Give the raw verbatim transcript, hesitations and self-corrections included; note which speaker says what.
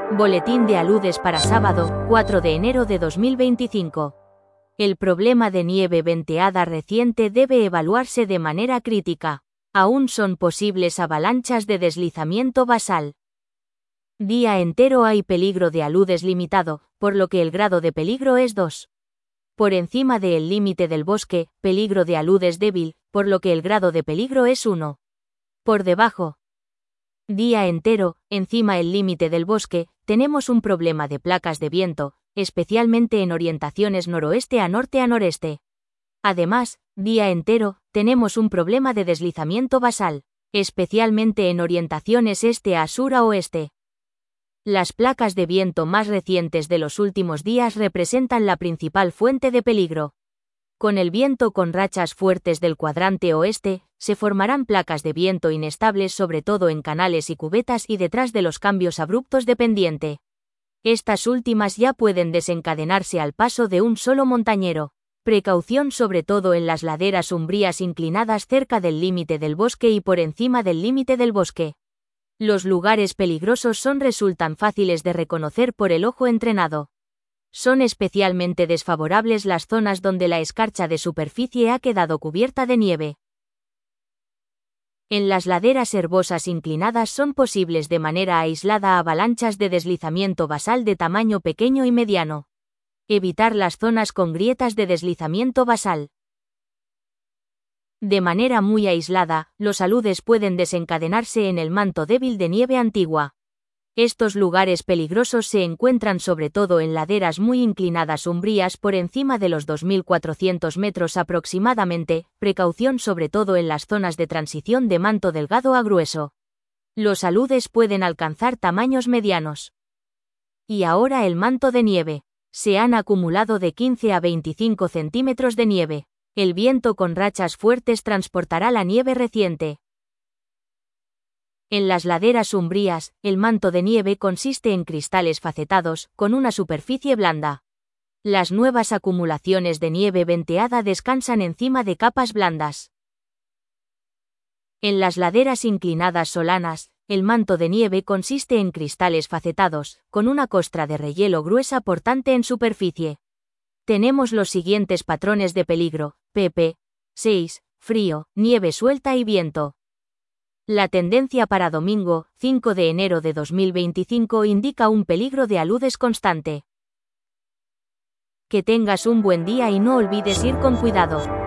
Speaker 1: Boletín de aludes para sábado, cuatro de enero de dos mil veinticinco. El problema de nieve venteada reciente debe evaluarse de manera crítica. Aún son posibles avalanchas de deslizamiento basal. Día entero hay peligro de aludes limitado, por lo que el grado de peligro es dos. Por encima del límite del bosque, peligro de aludes débil, por lo que el grado de peligro es uno. Por debajo. Día entero, encima el límite del bosque, tenemos un problema de placas de viento, especialmente en orientaciones noroeste a norte a noreste. Además, día entero, tenemos un problema de deslizamiento basal, especialmente en orientaciones este a sur a oeste. Las placas de viento más recientes de los últimos días representan la principal fuente de peligro. Con el viento con rachas fuertes del cuadrante oeste, se formarán placas de viento inestables sobre todo en canales y cubetas y detrás de los cambios abruptos de pendiente. Estas últimas ya pueden desencadenarse al paso de un solo montañero. Precaución sobre todo en las laderas umbrías inclinadas cerca del límite del bosque y por encima del límite del bosque. Los lugares peligrosos son resultan fáciles de reconocer por el ojo entrenado. Son especialmente desfavorables las zonas donde la escarcha de superficie ha quedado cubierta de nieve. En las laderas herbosas inclinadas son posibles de manera aislada avalanchas de deslizamiento basal de tamaño pequeño y mediano. Evitar las zonas con grietas de deslizamiento basal. De manera muy aislada, los aludes pueden desencadenarse en el manto débil de nieve antigua. Estos lugares peligrosos se encuentran sobre todo en laderas muy inclinadas umbrías por encima de los dos mil cuatrocientos metros aproximadamente, precaución sobre todo en las zonas de transición de manto delgado a grueso. Los aludes pueden alcanzar tamaños medianos. Y ahora el manto de nieve. Se han acumulado de quince a veinticinco centímetros de nieve. El viento con rachas fuertes transportará la nieve reciente. En las laderas umbrías, el manto de nieve consiste en cristales facetados, con una superficie blanda. Las nuevas acumulaciones de nieve venteada descansan encima de capas blandas. En las laderas inclinadas solanas, el manto de nieve consiste en cristales facetados, con una costra de rehielo gruesa portante en superficie. Tenemos los siguientes patrones de peligro: P P seis, frío, nieve suelta y viento. La tendencia para domingo, cinco de enero de dos mil veinticinco indica un peligro de aludes constante. Que tengas un buen día y no olvides ir con cuidado.